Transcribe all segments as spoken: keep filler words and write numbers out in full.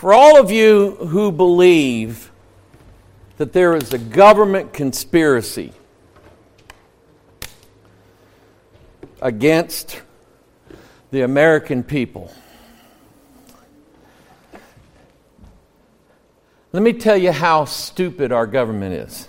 For all of you who believe that there is a government conspiracy against the American people, let me tell you how stupid our government is.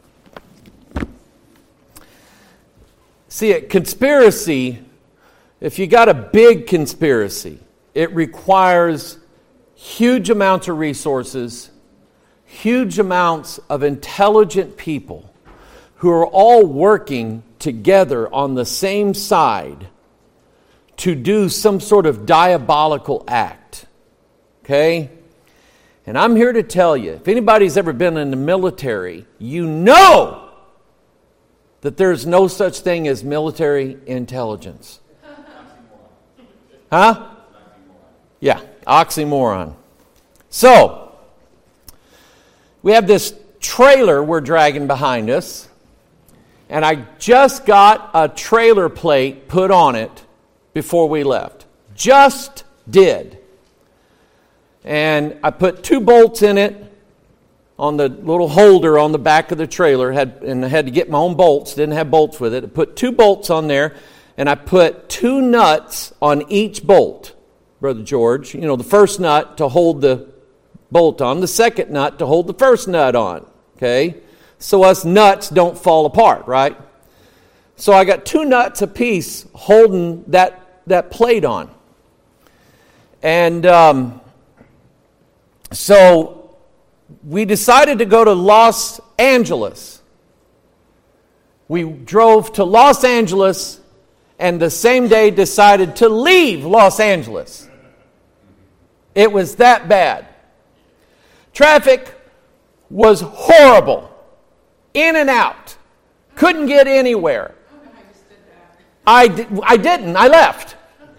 See, a conspiracy, if you got a big conspiracy, it requires huge amounts of resources, huge amounts of intelligent people who are all working together on the same side to do some sort of diabolical act. Okay? And I'm here to tell you, if anybody's ever been in the military, you know that there's no such thing as military intelligence. Huh? Yeah, oxymoron. So, we have this trailer we're dragging behind us, and I just got a trailer plate put on it before we left. Just did. And I put two bolts in it on the little holder on the back of the trailer, had and I had to get my own bolts, didn't have bolts with it. I put two bolts on there, and I put two nuts on each bolt, Brother George. You know, the first nut to hold the bolt on, the second nut to hold the first nut on, okay? So us nuts don't fall apart, right? So I got two nuts apiece holding that, that plate on. And um, so we decided to go to Los Angeles. We drove to Los Angeles and the same day decided to leave Los Angeles. It was that bad. Traffic was horrible. In and out. Couldn't get anywhere. I, did, I didn't. I left.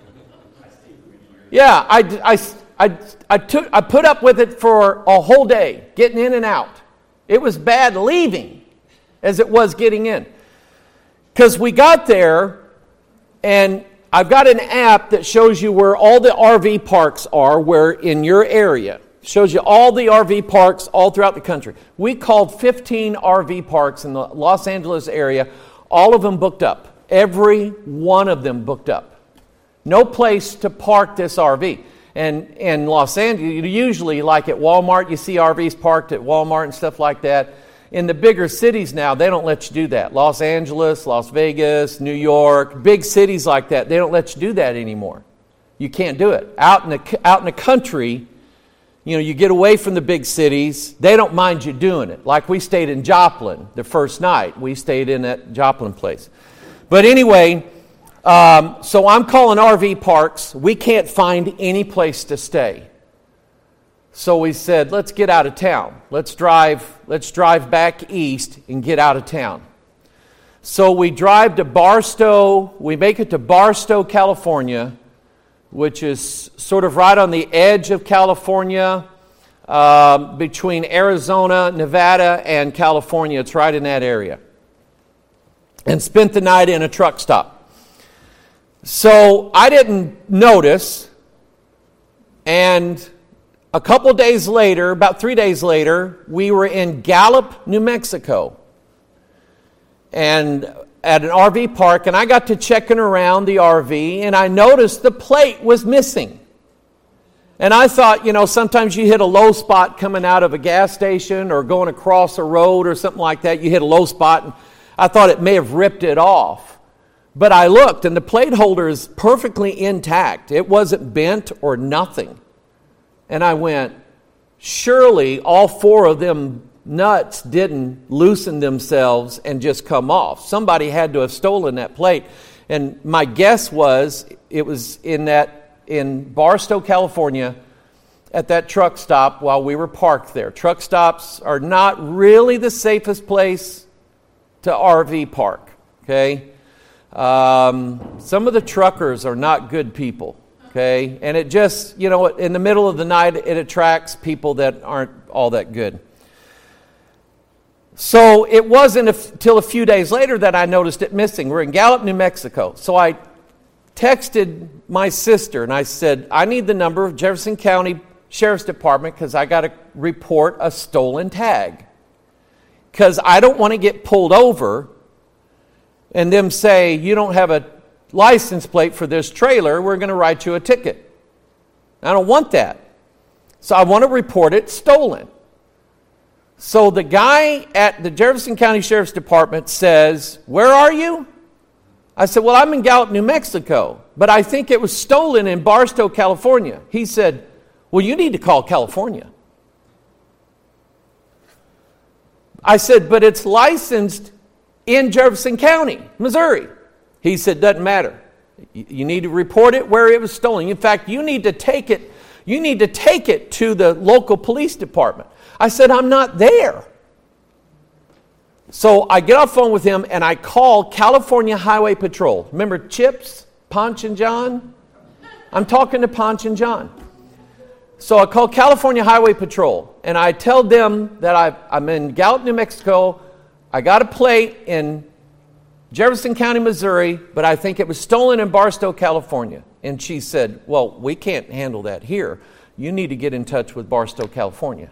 Yeah, I, I, I, I, took, I put up with it for a whole day, getting in and out. It was bad leaving as it was getting in. Because we got there, and I've got an app that shows you where all the R V parks are, where in your area. Shows you all the R V parks all throughout the country. We called fifteen R V parks in the Los Angeles area. All of them booked up. Every one of them booked up. No place to park this R V. And in Los Angeles, usually like at Walmart, you see R Vs parked at Walmart and stuff like that. In the bigger cities now, they don't let you do that. Los Angeles, Las Vegas, New York, big cities like that, they don't let you do that anymore. You can't do it. Out in the, out in the country, you know, you get away from the big cities, they don't mind you doing it. Like we stayed in Joplin the first night. We stayed in that Joplin place. But anyway, um, so I'm calling R V parks. We can't find any place to stay. So we said, let's get out of town. Let's drive, let's drive back east and get out of town. So we drive to Barstow. We make it to Barstow, California, which is sort of right on the edge of California, uh, between Arizona, Nevada, and California. It's right in that area. And spent the night in a truck stop. So I didn't notice, and a couple days later, about three days later, we were in Gallup, New Mexico, and at an R V park, and I got to checking around the R V, and I noticed the plate was missing. And I thought, you know, sometimes you hit a low spot coming out of a gas station or going across a road or something like that. You hit a low spot, and I thought it may have ripped it off. But I looked, and the plate holder is perfectly intact. It wasn't bent or nothing. And I went, surely all four of them nuts didn't loosen themselves and just come off. Somebody had to have stolen that plate. And my guess was it was in that in Barstow, California, at that truck stop while we were parked there. Truck stops are not really the safest place to R V park, okay? Um, some of the truckers are not good people. Okay, and it just, you know, in the middle of the night, it attracts people that aren't all that good. So it wasn't until a few days later that I noticed it missing. We're in Gallup, New Mexico. So I texted my sister and I said, I need the number of Jefferson County Sheriff's Department because I got to report a stolen tag. Because I don't want to get pulled over and them say, you don't have a license plate for this trailer, we're going to write you a ticket. I don't want that. So I want to report it stolen. So the guy at the Jefferson County Sheriff's Department says, where are you? I said, well, I'm in Gallup, New Mexico, but I think it was stolen in Barstow, California. He said, well, you need to call California. I said, but it's licensed in Jefferson County, Missouri. He said, doesn't matter. You need to report it where it was stolen. In fact, you need to take it, you need to take it to the local police department. I said, I'm not there. So I get off the phone with him and I call California Highway Patrol. Remember Chips, Ponch and John? I'm talking to Ponch and John. So I call California Highway Patrol and I tell them that I've, I'm in Gallup, New Mexico. I got a plate in Jefferson County, Missouri, but I think it was stolen in Barstow, California. And she said, well, we can't handle that here. You need to get in touch with Barstow, California.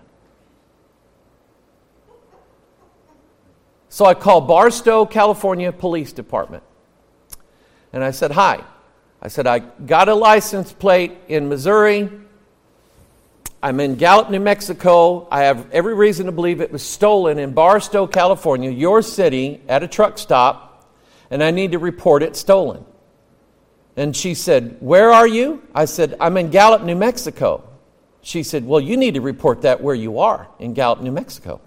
So I called Barstow, California Police Department. And I said, hi. I said, I got a license plate in Missouri. I'm in Gallup, New Mexico. I have every reason to believe it was stolen in Barstow, California, your city, at a truck stop, and I need to report it stolen. And she said, where are you? I said, I'm in Gallup, New Mexico. She said, well, you need to report that where you are, in Gallup, New Mexico.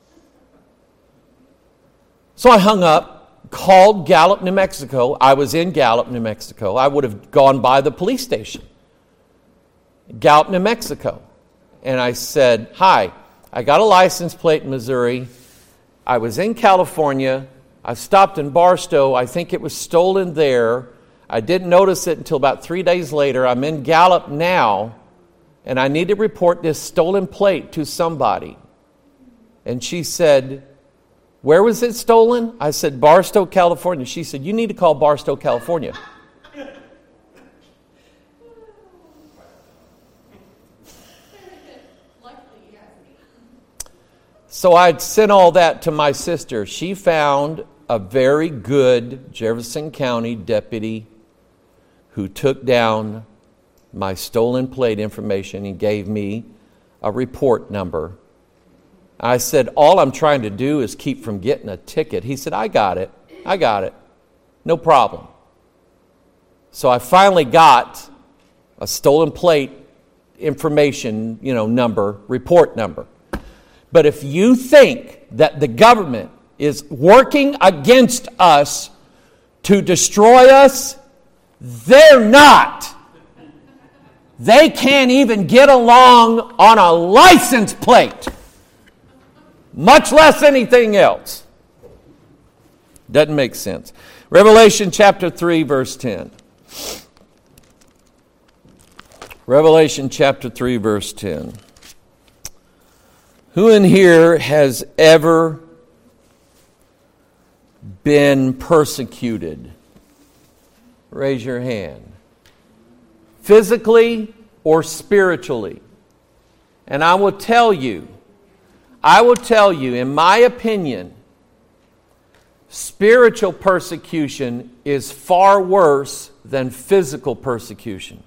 So I hung up, called Gallup, New Mexico. I was in Gallup, New Mexico. I would have gone by the police station. Gallup, New Mexico. And I said, hi, I got a license plate in Missouri. I was in California. I stopped in Barstow. I think it was stolen there. I didn't notice it until about three days later. I'm in Gallup now, and I need to report this stolen plate to somebody. And she said, where was it stolen? I said, Barstow, California. She said, you need to call Barstow, California. So I'd sent all that to my sister. She found a very good Jefferson County deputy who took down my stolen plate information and gave me a report number. I said, all I'm trying to do is keep from getting a ticket. He said, I got it. I got it. No problem. So I finally got a stolen plate information, you know, number, report number. But if you think that the government is working against us to destroy us, they're not. They can't even get along on a license plate, much less anything else. Doesn't make sense. Revelation chapter three, verse ten. Revelation chapter three, verse ten. Who in here has ever been persecuted? Raise your hand. Physically or spiritually? And I will tell you, I will tell you, in my opinion, spiritual persecution is far worse than physical persecution.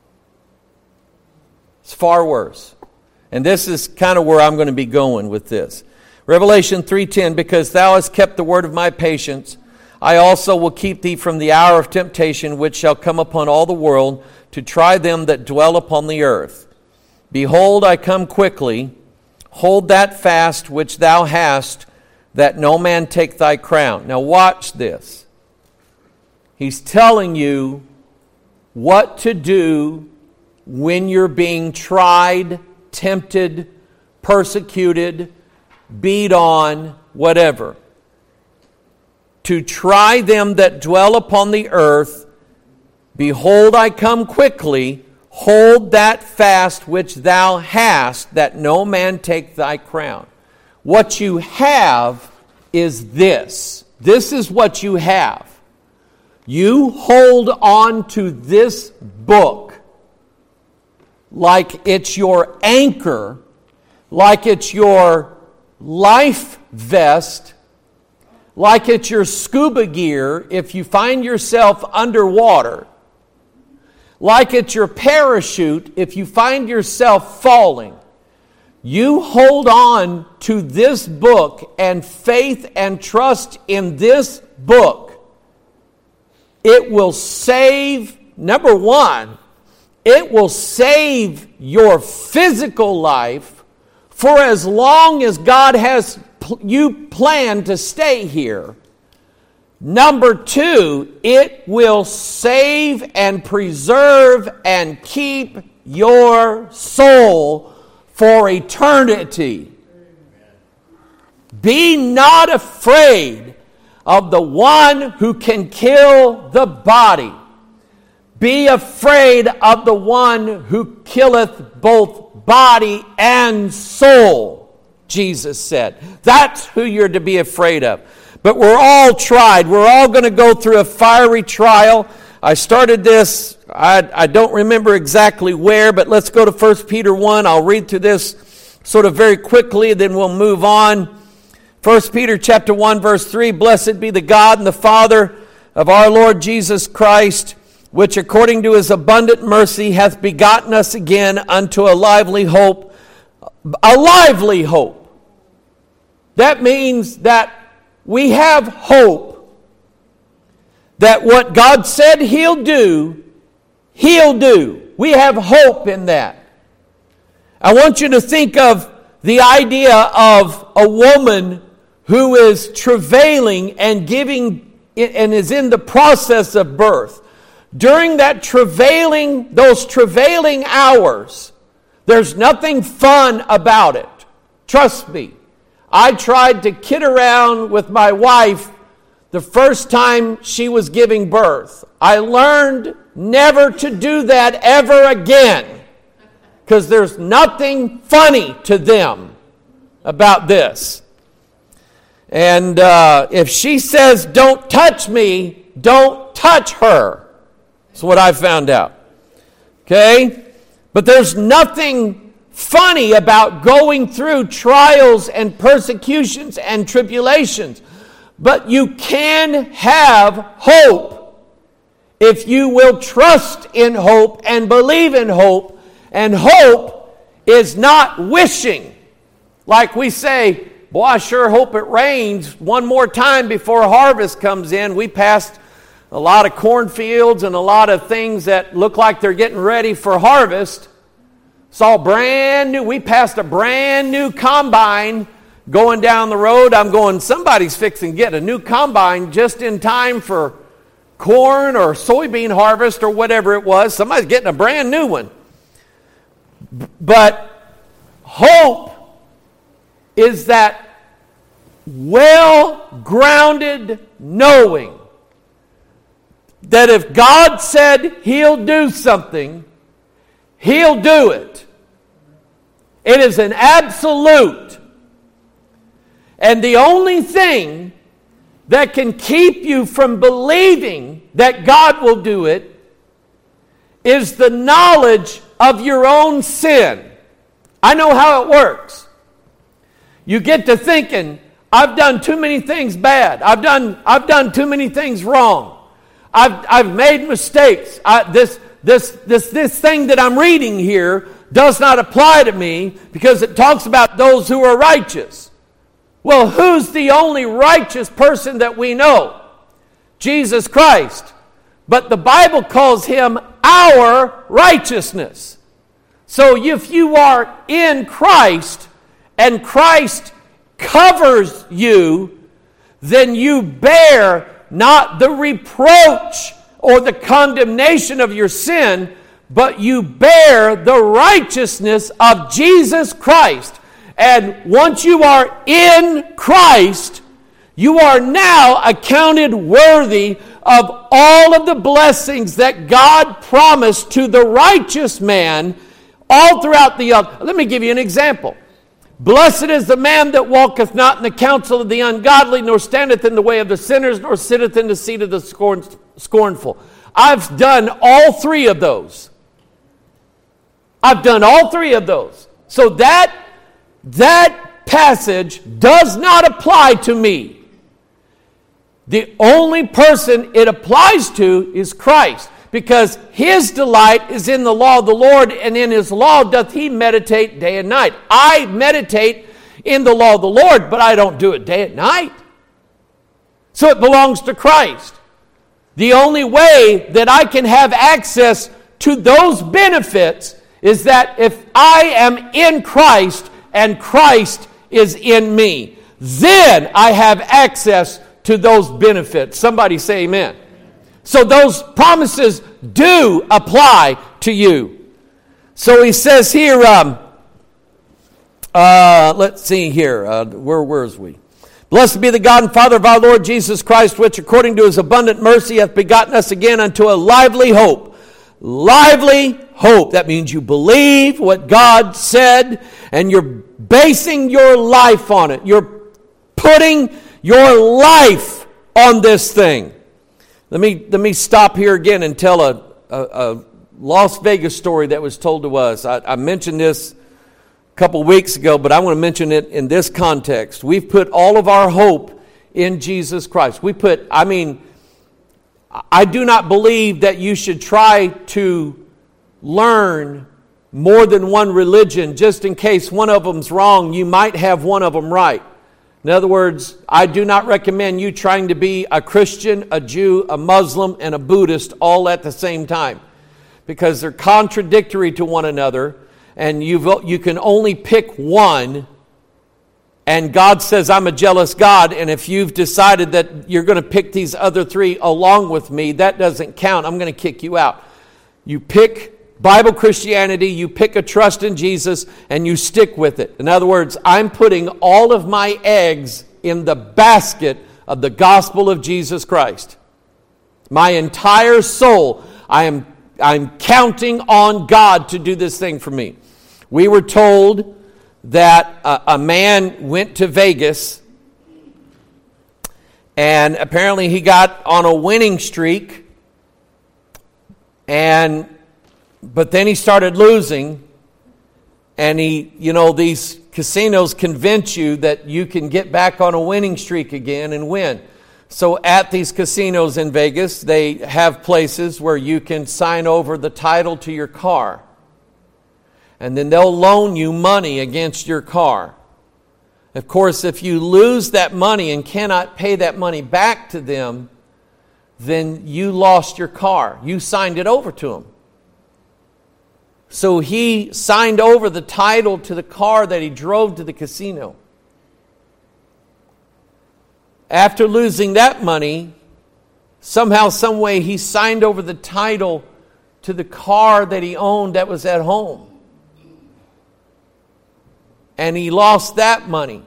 It's far worse. And this is kind of where I'm going to be going with this. Revelation three ten, because thou hast kept the word of my patience, I also will keep thee from the hour of temptation which shall come upon all the world to try them that dwell upon the earth. Behold, I come quickly. Hold that fast which thou hast, that no man take thy crown. Now watch this. He's telling you what to do when you're being tried, tempted, persecuted, beat on, whatever. To try them that dwell upon the earth, behold, I come quickly. Hold that fast which thou hast, that no man take thy crown. What you have is this. This is what you have. You hold on to this book like it's your anchor, like it's your life vest, like it's your scuba gear if you find yourself underwater, like it's your parachute if you find yourself falling. You hold on to this book and faith and trust in this book. It will save, number one, it will save your physical life for as long as God has you planned to stay here. Number two, it will save and preserve and keep your soul for eternity. Be not afraid of the one who can kill the body. Be afraid of the one who killeth both body and soul, Jesus said. That's who you're to be afraid of. But we're all tried. We're all going to go through a fiery trial. I started this, I, I don't remember exactly where, but let's go to First Peter one. I'll read through this sort of very quickly, then we'll move on. First Peter chapter one, verse three, Blessed be the God and the Father of our Lord Jesus Christ, which according to his abundant mercy hath begotten us again unto a lively hope. A lively hope. That means that we have hope that what God said he'll do, he'll do. We have hope in that. I want you to think of the idea of a woman who is travailing and giving and is in the process of birth. During that travailing, those travailing hours, there's nothing fun about it. Trust me. I tried to kid around with my wife the first time she was giving birth. I learned never to do that ever again, because there's nothing funny to them about this. And uh, if she says, don't touch me, don't touch her. That's what I found out. Okay? But there's nothing funny about going through trials and persecutions and tribulations. But you can have hope if you will trust in hope and believe in hope. And hope is not wishing. Like we say, boy, I sure hope it rains one more time before harvest comes in. We passed a lot of cornfields and a lot of things that look like they're getting ready for harvest. Saw brand new, we passed a brand new combine going down the road. I'm going, somebody's fixing to get a new combine just in time for corn or soybean harvest or whatever it was. Somebody's getting a brand new one. But hope is that well-grounded knowing that if God said he'll do something, he'll do it. It is an absolute. And the only thing that can keep you from believing that God will do it is the knowledge of your own sin. I know how it works. You get to thinking, I've done too many things bad. I've done, I've done too many things wrong. I've, I've made mistakes. I, this, this, this, this thing that I'm reading here does not apply to me because it talks about those who are righteous. Well, who's the only righteous person that we know? Jesus Christ. But the Bible calls him our righteousness. So if you are in Christ and Christ covers you, then you bear not the reproach or the condemnation of your sin, but you bear the righteousness of Jesus Christ. And once you are in Christ, you are now accounted worthy of all of the blessings that God promised to the righteous man all throughout the... Let me give you an example. Blessed is the man that walketh not in the counsel of the ungodly, nor standeth in the way of the sinners, nor sitteth in the seat of the scorn, scornful. I've done all three of those. I've done all three of those. So that, that passage does not apply to me. The only person it applies to is Christ, because his delight is in the law of the Lord, and in his law doth he meditate day and night. I meditate in the law of the Lord, but I don't do it day and night. So it belongs to Christ. The only way that I can have access to those benefits is that if I am in Christ and Christ is in me, then I have access to those benefits. Somebody say amen. So those promises do apply to you. So he says here, um, uh, let's see here, uh, where where's we? Blessed be the God and Father of our Lord Jesus Christ, which according to his abundant mercy hath begotten us again unto a lively hope. Lively hope. That means you believe what God said and you're basing your life on it. You're putting your life on this thing. Let me let me stop here again and tell a, a, a Las Vegas story that was told to us. I, I mentioned this a couple weeks ago, but I want to mention it in this context. We've put all of our hope in Jesus Christ. We put, I mean, I do not believe that you should try to learn more than one religion just in case one of them's wrong. You might have one of them right. In other words, I do not recommend you trying to be a Christian, a Jew, a Muslim, and a Buddhist all at the same time, because they're contradictory to one another, and you've, you can only pick one, and God says, I'm a jealous God, and if you've decided that you're going to pick these other three along with me, that doesn't count. I'm going to kick you out. You pick Bible Christianity, you pick a trust in Jesus, and you stick with it. In other words, I'm putting all of my eggs in the basket of the gospel of Jesus Christ. My entire soul, I am I'm counting on God to do this thing for me. We were told that a, a man went to Vegas, and apparently he got on a winning streak, and but then he started losing, and he, you know, these casinos convince you that you can get back on a winning streak again and win. So at these casinos in Vegas, they have places where you can sign over the title to your car. And then they'll loan you money against your car. Of course, if you lose that money and cannot pay that money back to them, then you lost your car. You signed it over to them. So he signed over the title to the car that he drove to the casino. After losing that money, somehow, some way, he signed over the title to the car that he owned that was at home. And he lost that money.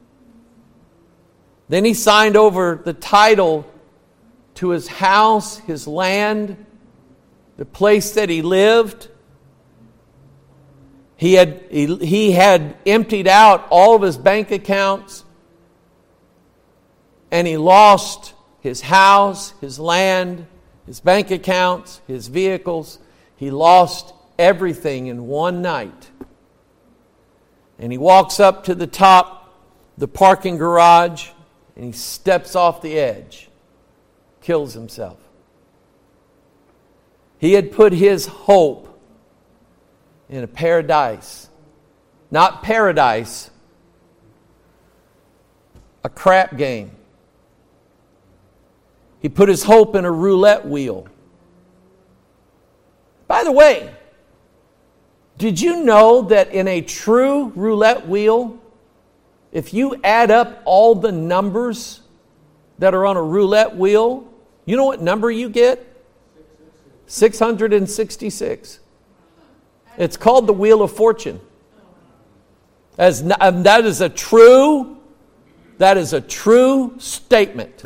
Then he signed over the title to his house, his land, the place that he lived. He had, he, he had emptied out all of his bank accounts, and he lost his house, his land, his bank accounts, his vehicles. He lost everything in one night. And he walks up to the top, the parking garage, and he steps off the edge, kills himself. He had put his hope in a paradise. Not paradise, a crap game. He put his hope in a roulette wheel. By the way, did you know that in a true roulette wheel, if you add up all the numbers that are on a roulette wheel, you know what number you get? six hundred sixty-six. It's called the Wheel of Fortune. As, that is a true, that is a true statement.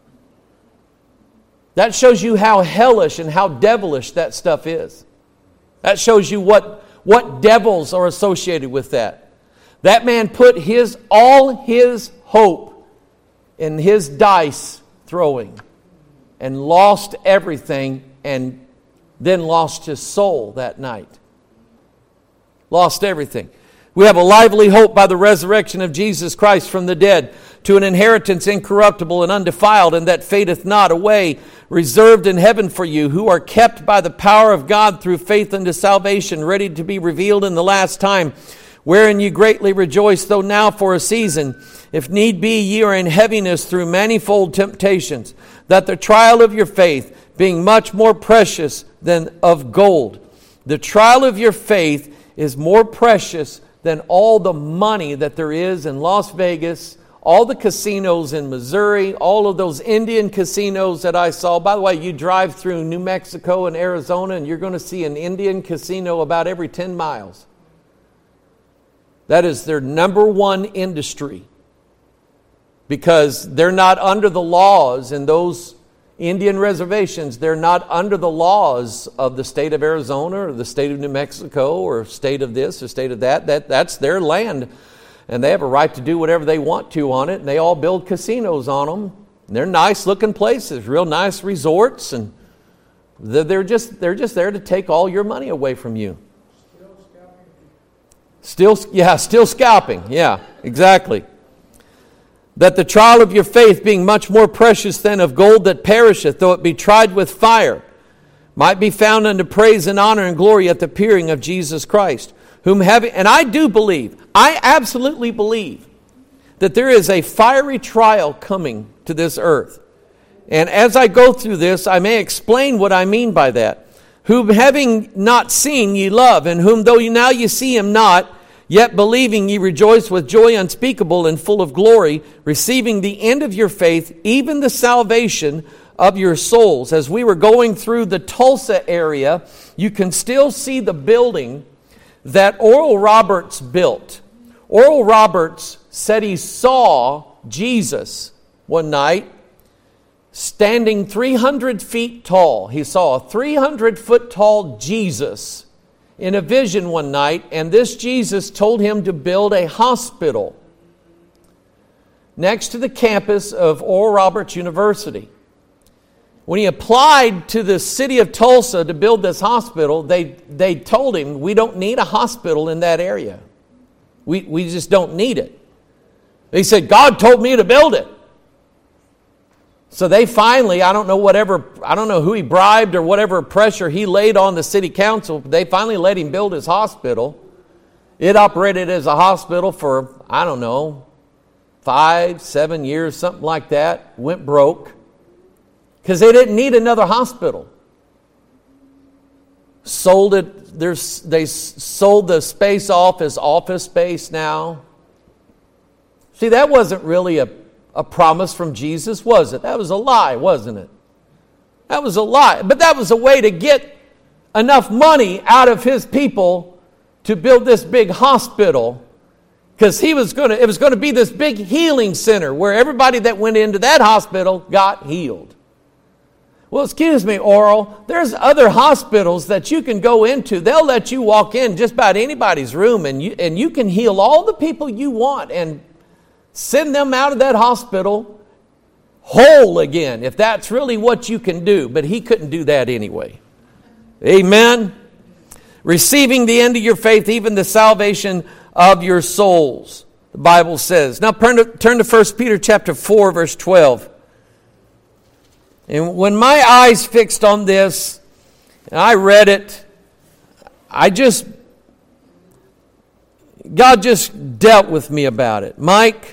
That shows you how hellish and how devilish that stuff is. That shows you what, what devils are associated with that. That man put his all his hope in his dice throwing and lost everything, and then lost his soul that night. Lost everything. We have a lively hope by the resurrection of Jesus Christ from the dead, to an inheritance incorruptible and undefiled, and that fadeth not away, reserved in heaven for you, who are kept by the power of God through faith unto salvation, ready to be revealed in the last time, wherein ye greatly rejoice, though now for a season, if need be, ye are in heaviness through manifold temptations, that the trial of your faith, being much more precious than of gold. The trial of your faith is more precious than all the money that there is in Las Vegas, all the casinos in Missouri, all of those Indian casinos that I saw. By the way, you drive through New Mexico and Arizona and you're going to see an Indian casino about every ten miles. That is their number one industry, because they're not under the laws in those Indian reservations. They're not under the laws of the state of Arizona or the state of New Mexico or state of this or state of that. That that's their land, and they have a right to do whatever they want to on it. And they all build casinos on them. And they're nice looking places, real nice resorts, and they're just they're just there to take all your money away from you. Still, yeah, still scalping. Yeah, exactly. That the trial of your faith, being much more precious than of gold that perisheth, though it be tried with fire, might be found unto praise and honor and glory at the appearing of Jesus Christ, whom having, and I do believe, I absolutely believe, that there is a fiery trial coming to this earth. And as I go through this, I may explain what I mean by that. Whom having not seen ye love, and whom though you now ye see him not, yet believing ye rejoice with joy unspeakable and full of glory, receiving the end of your faith, even the salvation of your souls. As we were going through the Tulsa area, you can still see the building that Oral Roberts built. Oral Roberts said he saw Jesus one night standing three hundred feet tall. He saw a three hundred foot tall Jesus in a vision one night, and this Jesus told him to build a hospital next to the campus of Oral Roberts University. When he applied to the city of Tulsa to build this hospital, they, they told him, we don't need a hospital in that area. We, we just don't need it. He said, God told me to build it. So they finally, I don't know whatever, I don't know who he bribed or whatever pressure he laid on the city council, they finally let him build his hospital. It operated as a hospital for, I don't know, five, seven years, something like that. Went broke because they didn't need another hospital. Sold it, there's, they sold the space off as office space now. See, that wasn't really a A promise from Jesus, was it? That was a lie, wasn't it? That was a lie. But that was a way to get enough money out of his people to build this big hospital, because he was going to, it was going to be this big healing center where everybody that went into that hospital got healed. Well, excuse me, Oral, there's other hospitals that you can go into. They'll let you walk in just about anybody's room, and you, and you can heal all the people you want and send them out of that hospital whole again, if that's really what you can do. But he couldn't do that anyway. Amen. Receiving the end of your faith, even the salvation of your souls, the Bible says. Now turn to, turn to First Peter chapter four, verse twelve. And when my eyes fixed on this, and I read it, I just, God just dealt with me about it. Mike,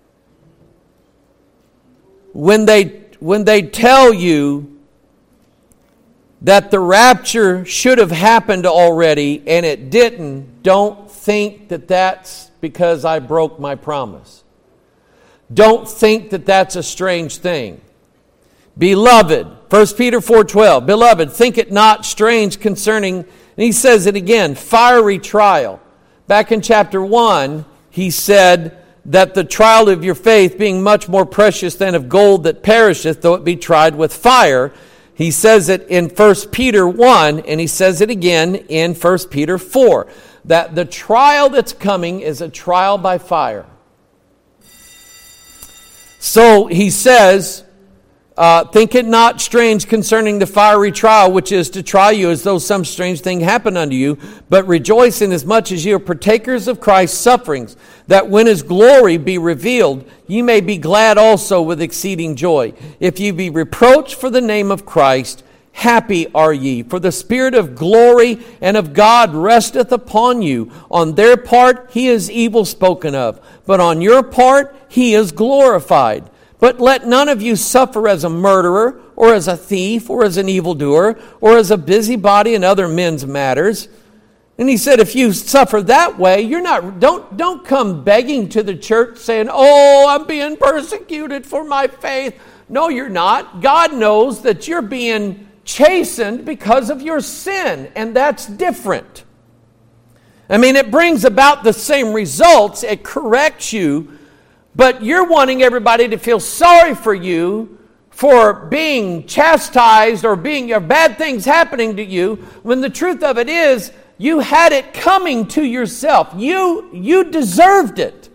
When they, when they tell you that the rapture should have happened already and it didn't, don't think that that's because I broke my promise. Don't think that that's a strange thing. Beloved, First Peter four twelve, Beloved, think it not strange concerning, and he says it again, fiery trial. Back in chapter one, he said that the trial of your faith, being much more precious than of gold that perisheth, though it be tried with fire. He says it in First Peter one, and he says it again in First Peter four, that the trial that's coming is a trial by fire. So he says, Uh, think it not strange concerning the fiery trial, which is to try you as though some strange thing happened unto you, but rejoice inasmuch as ye are partakers of Christ's sufferings, that when his glory be revealed, ye may be glad also with exceeding joy. If ye be reproached for the name of Christ, happy are ye, for the Spirit of glory and of God resteth upon you. On their part he is evil spoken of, but on your part he is glorified. But let none of you suffer as a murderer, or as a thief, or as an evildoer, or as a busybody in other men's matters. And he said, if you suffer that way, you're not, don't, don't come begging to the church saying, oh, I'm being persecuted for my faith. No, you're not. God knows that you're being chastened because of your sin, and that's different. I mean, it brings about the same results. It corrects you. But you're wanting everybody to feel sorry for you for being chastised or being or bad things happening to you, when the truth of it is you had it coming to yourself. You, you deserved it.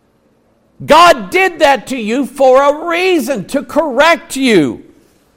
God did that to you for a reason, to correct you.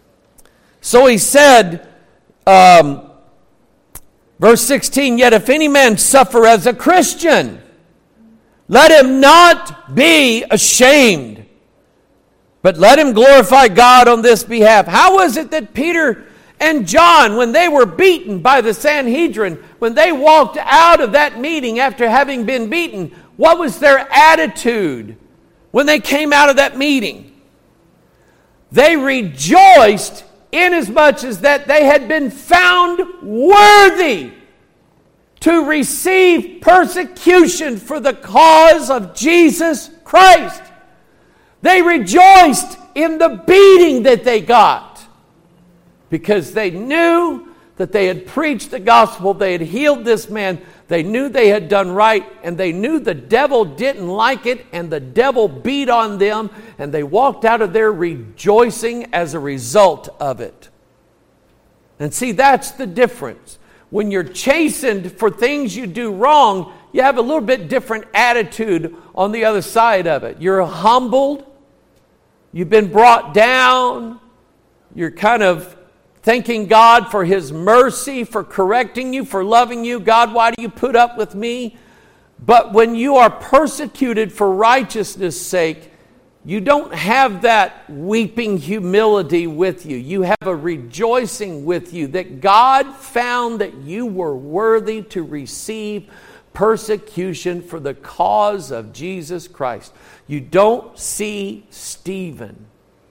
So he said, um, verse sixteen, yet if any man suffer as a Christian, let him not be ashamed, but let him glorify God on this behalf. How was it that Peter and John, when they were beaten by the Sanhedrin, when they walked out of that meeting after having been beaten, what was their attitude when they came out of that meeting? They rejoiced inasmuch as that they had been found worthy to receive persecution for the cause of Jesus Christ. They rejoiced in the beating that they got because they knew that they had preached the gospel, they had healed this man, they knew they had done right, and they knew the devil didn't like it, and the devil beat on them, and they walked out of there rejoicing as a result of it. And see, that's the difference. When you're chastened for things you do wrong, you have a little bit different attitude on the other side of it. You're humbled. You've been brought down. You're kind of thanking God for his mercy, for correcting you, for loving you. God, why do you put up with me? But when you are persecuted for righteousness' sake, you don't have that weeping humility with you. You have a rejoicing with you that God found that you were worthy to receive persecution for the cause of Jesus Christ. You don't see Stephen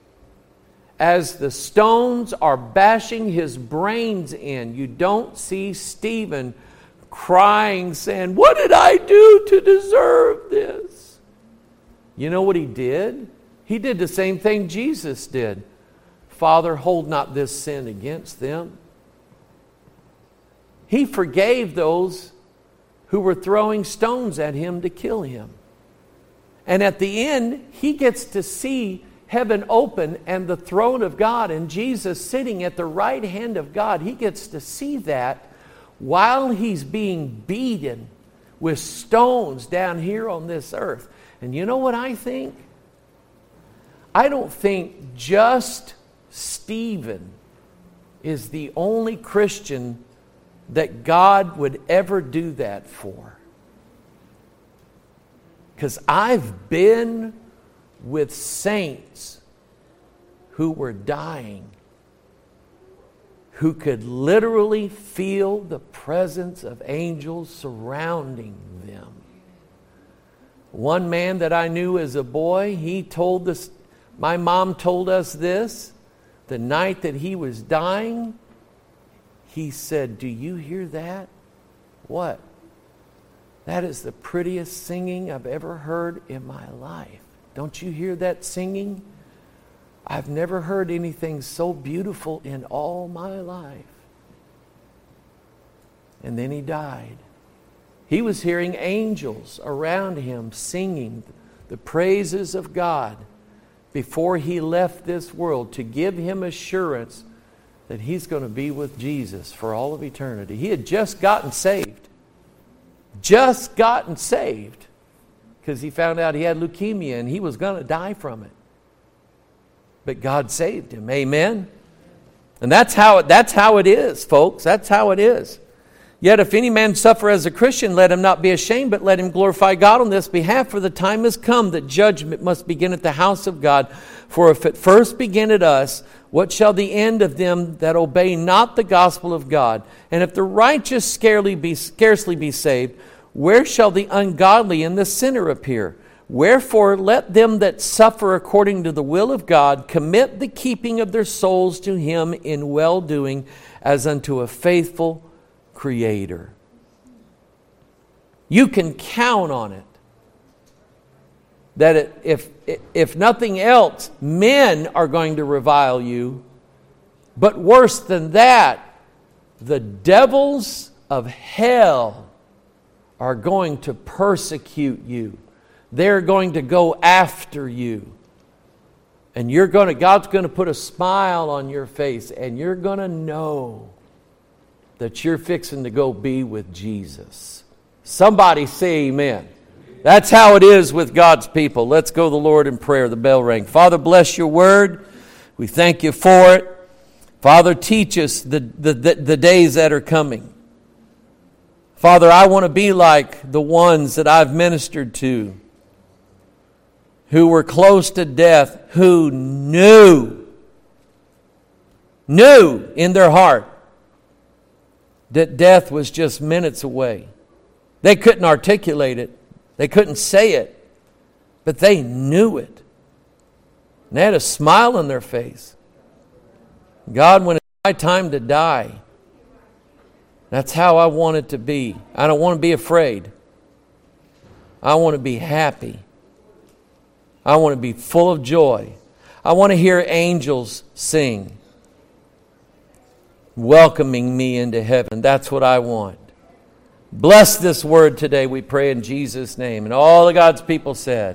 as the stones are bashing his brains in. You don't see Stephen crying, saying, what did I do to deserve this? You know what he did? He did the same thing Jesus did. Father, hold not this sin against them. He forgave those who were throwing stones at him to kill him. And at the end, he gets to see heaven open and the throne of God and Jesus sitting at the right hand of God. He gets to see that while he's being beaten with stones down here on this earth. And you know what I think? I don't think just Stephen is the only Christian that God would ever do that for. Because I've been with saints who were dying, who could literally feel the presence of angels surrounding them. One man that I knew as a boy, he told us, my mom told us this, the night that he was dying, he said, do you hear that? What? That is the prettiest singing I've ever heard in my life. Don't you hear that singing? I've never heard anything so beautiful in all my life. And then he died. He was hearing angels around him singing the praises of God before he left this world to give him assurance that he's going to be with Jesus for all of eternity. He had just gotten saved. Just gotten saved because he found out he had leukemia and he was going to die from it. But God saved him. Amen? And that's how it, that's how it is, folks. That's how it is. Yet if any man suffer as a Christian, let him not be ashamed, but let him glorify God on this behalf. For the time has come that judgment must begin at the house of God. For if it first begin at us, what shall the end of them that obey not the gospel of God? And if the righteous scarcely be, scarcely be saved, where shall the ungodly and the sinner appear? Wherefore let them that suffer according to the will of God commit the keeping of their souls to Him in well-doing, as unto a faithful Creator. You can count on it that it, if, if nothing else, men are going to revile you. But worse than that, the devils of hell are going to persecute you. They're going to go after you. And you're going to, God's going to put a smile on your face, and you're going to know that you're fixing to go be with Jesus. Somebody say amen. That's how it is with God's people. Let's go to the Lord in prayer. The bell rang. Father, bless your word. We thank you for it. Father, teach us the, the, the, the days that are coming. Father, I want to be like the ones that I've ministered to, who were close to death, who knew, knew in their heart that death was just minutes away. They couldn't articulate it. They couldn't say it. But they knew it. And they had a smile on their face. God, when it's my time to die, that's how I want it to be. I don't want to be afraid. I want to be happy. I want to be full of joy. I want to hear angels sing, welcoming me into heaven. That's what I want. Bless this word today, we pray in Jesus' name. And all of God's people said,